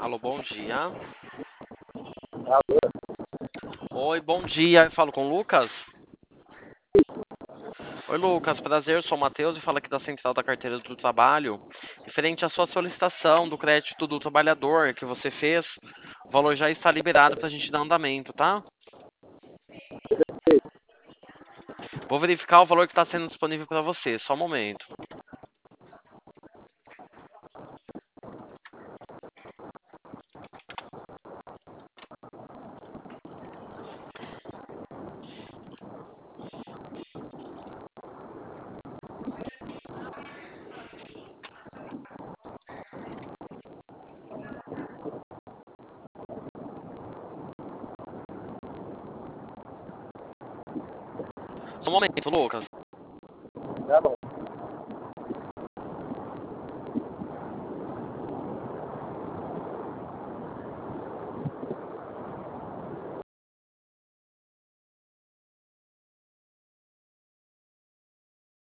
Alô, bom dia. Alô? Oi, bom dia. Eu falo com o Lucas? Oi, Lucas. Prazer, eu sou o Matheus e falo aqui da Central da Carteira do Trabalho. Referente à sua solicitação do crédito do trabalhador que você fez, o valor já está liberado para a gente dar andamento, tá? Vou verificar o valor que está sendo disponível para você. Só um momento. Só um momento, Lucas.